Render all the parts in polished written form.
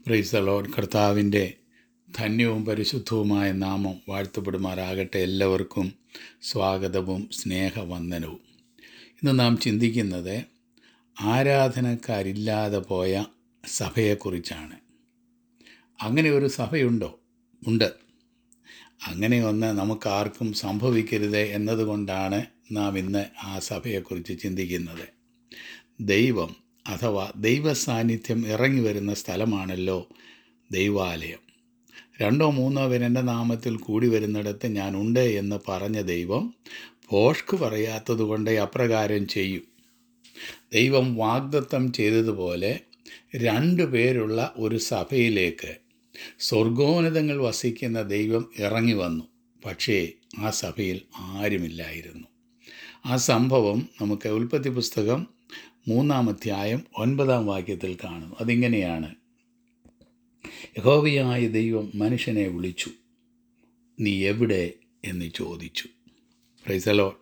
Price the Lord. കർത്താവിൻ്റെ ധന്യവും പരിശുദ്ധവുമായ നാമം വാഴ്ത്തപ്പെടുമാറാകട്ടെ. എല്ലാവർക്കും സ്വാഗതവും സ്നേഹവന്ദനവും. ഇന്ന് നാം ചിന്തിക്കുന്നത് ആരാധനക്കാരില്ലാതെ പോയ സഭയെക്കുറിച്ചാണ്. അങ്ങനെ ഒരു സഭയുണ്ടോ? ഉണ്ട്. അങ്ങനെ ഒന്ന് നമുക്കാർക്കും സംഭവിക്കരുത് എന്നതുകൊണ്ടാണ് നാം ഇന്ന് ആ സഭയെക്കുറിച്ച് ചിന്തിക്കുന്നത്. ദൈവം അഥവാ ദൈവസാന്നിധ്യം ഇറങ്ങി വരുന്ന സ്ഥലമാണല്ലോ ദൈവാലയം. 2-3 പേർ എൻ്റെ നാമത്തിൽ കൂടി വരുന്നിടത്ത് ഞാനുണ്ട് എന്ന് പറഞ്ഞ ദൈവം ഭോഷ്ക് പറയാത്തതുകൊണ്ട് അപ്രകാരം ചെയ്യും. ദൈവം വാഗ്ദത്തം ചെയ്തതുപോലെ 2 പേരുള്ള ഒരു സഭയിലേക്ക് സ്വർഗോന്നതങ്ങൾ വസിക്കുന്ന ദൈവം ഇറങ്ങി വന്നു. പക്ഷേ ആ സഭയിൽ ആരുമില്ലായിരുന്നു. ആ സംഭവം നമുക്ക് ഉൽപ്പത്തി പുസ്തകം 3-ാം അധ്യായം 9-ാം വാക്യത്തിൽ കാണും. അതിങ്ങനെയാണ്: യഹോവയായ ദൈവം മനുഷ്യനെ വിളിച്ചു, നീ എവിടെ എന്ന് ചോദിച്ചു. Price the Lord.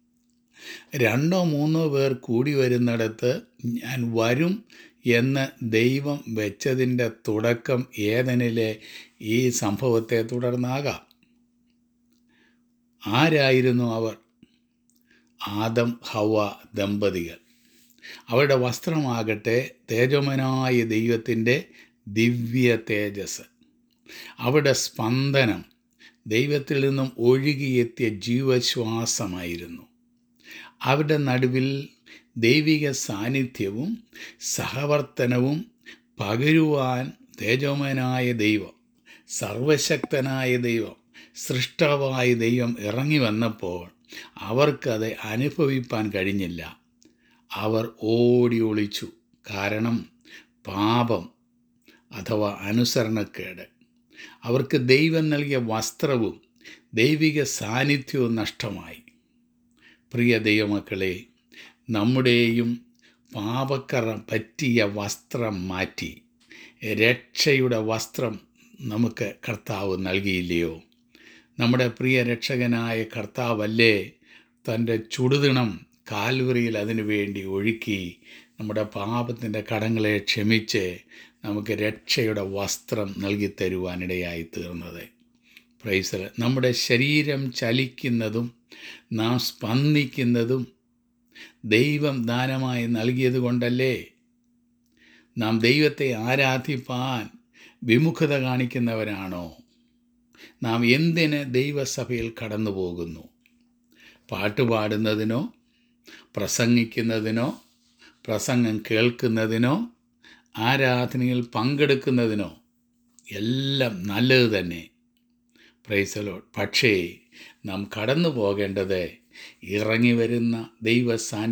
2-3 പേർ കൂടി വരുന്നിടത്ത് ഞാൻ വരും എന്ന് ദൈവം വെച്ചതിൻ്റെ തുടക്കം ഏദനിലെ ഈ സംഭവത്തെ തുടർന്നാകാം. ആരായിരുന്നു അവർ? ആദം ഹവ്വ ദമ്പതികൾ. അവരുടെ വസ്ത്രമാകട്ടെ തേജോമയനായ ദൈവത്തിൻ്റെ ദിവ്യ തേജസ്. അവരുടെ സ്പന്ദനം ദൈവത്തിൽ നിന്നും ഒഴുകിയെത്തിയ ജീവശ്വാസമായിരുന്നു. അവരുടെ നടുവിൽ ദൈവിക സാന്നിധ്യവും സഹവർത്തനവും പകരുവാൻ തേജോമയനായ ദൈവം, സർവശക്തനായ ദൈവം, സൃഷ്ടാവായ ദൈവം ഇറങ്ങി വന്നപ്പോൾ അവർക്കത് അനുഭവിപ്പാൻ കഴിഞ്ഞില്ല. അവർ ഓടി ഒളിച്ചു. കാരണം പാപം അഥവാ അനുസരണക്കേട്. അവർക്ക് ദൈവം നൽകിയ വസ്ത്രവും ദൈവിക സാന്നിധ്യവും നഷ്ടമായി. പ്രിയ ദൈവമക്കളെ, നമ്മുടെയും പാപക്കറ പറ്റിയ വസ്ത്രം മാറ്റി രക്ഷയുടെ വസ്ത്രം നമുക്ക് കർത്താവ് നൽകിയില്ലയോ? നമ്മുടെ പ്രിയ രക്ഷകനായ കർത്താവല്ലേ തൻ്റെ ചുടുതിണം കാൽവറിയിൽ അതിനു വേണ്ടി ഒഴുക്കി നമ്മുടെ പാപത്തിൻ്റെ കടങ്ങളെ ക്ഷമിച്ച് നമുക്ക് രക്ഷയുടെ വസ്ത്രം നൽകി തരുവാനിടയായി തീർന്നത്. പ്രൈസ്. നമ്മുടെ ശരീരം ചലിക്കുന്നതും നാം സ്പന്ദിക്കുന്നതും ദൈവം ദാനമായി നൽകിയത് കൊണ്ടല്ലേ? നാം ദൈവത്തെ ആരാധിപ്പാൻ വിമുഖത കാണിക്കുന്നവരാണോ? നാം എന്തിന് ദൈവസഭയിൽ കടന്നു പോകുന്നു? പാട്ടുപാടുന്നതിനോ, പ്രസംഗിക്കുന്നതിനോ, പ്രസംഗം കേൾക്കുന്നതിനോ, ആരാധനയിൽ പങ്കെടുക്കുന്നതിനോ എല്ലാം നല്ലത് തന്നെ. Praise the Lord. പക്ഷേ നാം കടന്നു പോകേണ്ടത് ഇറങ്ങി വരുന്ന ദൈവ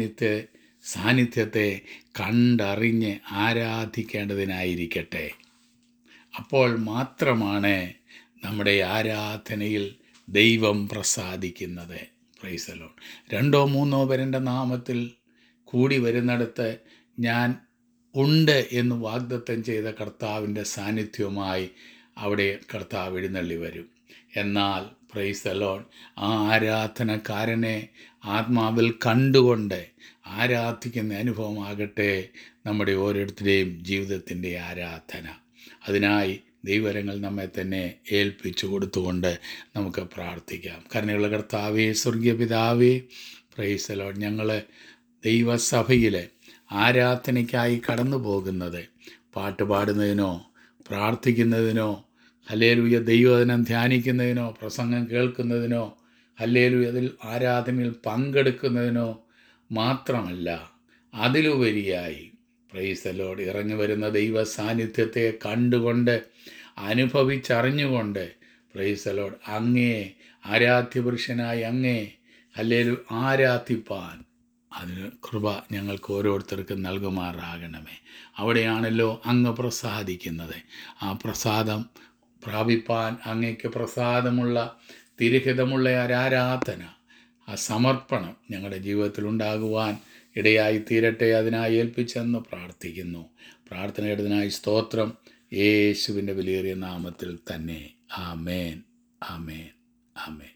സാന്നിധ്യത്തെ കണ്ടറിഞ്ഞ് ആരാധിക്കേണ്ടതിനായിരിക്കട്ടെ. അപ്പോൾ മാത്രമാണ് നമ്മുടെ ആരാധനയിൽ ദൈവം പ്രസാദിക്കുന്നത്. Price the Lord. 2-3 പേർ എൻ്റെ നാമത്തിൽ കൂടി വരുന്നിടത്ത് ഞാൻ ഉണ്ട് എന്ന് വാഗ്ദത്തം ചെയ്ത കർത്താവിൻ്റെ സാന്നിധ്യവുമായി അവിടെ കർത്താവ് എഴുന്നള്ളി വരും. എന്നാൽ പ്രൈസ് ദി ലോർഡ്, ആ ആരാധനക്കാരനെ ആത്മാവിൽ കണ്ടുകൊണ്ട് ആരാധിക്കുന്ന അനുഭവമാകട്ടെ നമ്മുടെ ഓരോരുത്തരുടെയും ജീവിതത്തിൻ്റെ ആരാധന. അതിനായി ദൈവവരങ്ങൾ നമ്മെ തന്നെ ഏൽപ്പിച്ചു കൊടുത്തുകൊണ്ട് നമുക്ക് പ്രാർത്ഥിക്കാം. കരുണയുള്ള കർത്താവേ, സ്വർഗീയ പിതാവേ, പ്രൈസ് ദി ലോർഡ്, ഞങ്ങൾ ദൈവസഭയിൽ ആരാധനയ്ക്കായി കടന്നു പോകുന്നത് പാട്ട് പാടുന്നതിനോ, പ്രാർത്ഥിക്കുന്നതിനോ, ഹല്ലേലൂയ ദൈവവചനം ധ്യാനിക്കുന്നതിനോ, പ്രസംഗം കേൾക്കുന്നതിനോ, ഹല്ലേലൂയ അതിൽ ആരാധനയിൽ പങ്കെടുക്കുന്നതിനോ മാത്രമല്ല, അതിലുപരിയായി പ്രൈസ് ദി ലോർഡ് ഇറങ്ങി വരുന്ന ദൈവ സാന്നിധ്യത്തെ കണ്ടുകൊണ്ട് അനുഭവിച്ചറിഞ്ഞുകൊണ്ട് പ്രൈസ് ദി ലോർഡ് അങ്ങേ ആരാധ്യപുരുഷനായി അങ്ങേ ഹല്ലേലൂയ ആരാധിപ്പാൻ അതിന് കൃപ ഞങ്ങൾക്ക് ഓരോരുത്തർക്കും നൽകുമാറാകണമേ. അവിടെയാണല്ലോ അങ്ങ് പ്രസാദിക്കുന്നത്. ആ പ്രസാദം പ്രാപിപ്പാൻ അങ്ങേക്ക് പ്രസാദമുള്ള തിരുഹിതമുള്ള ആരാധന, ആ സമർപ്പണം ഞങ്ങളുടെ ജീവിതത്തിൽ ഉണ്ടാകുവാൻ ഇടയായി തീരട്ടെ. അതിനായി ഏൽപ്പിച്ചെന്ന് പ്രാർത്ഥിക്കുന്നു. പ്രാർത്ഥനയുടേതിനായി സ്തോത്രം. യേശുവിൻ്റെ വിലയേറിയ നാമത്തിൽ തന്നെ. ആമേൻ, ആമേൻ, ആമേൻ.